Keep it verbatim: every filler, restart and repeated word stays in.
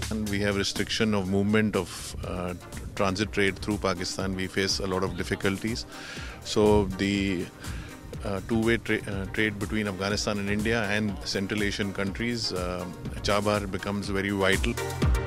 And we have restriction of movement of uh, transit trade through Pakistan. We face a lot of difficulties. So the uh, two-way tra uh, trade between Afghanistan and India and Central Asian countries, uh, Chabahar becomes very vital.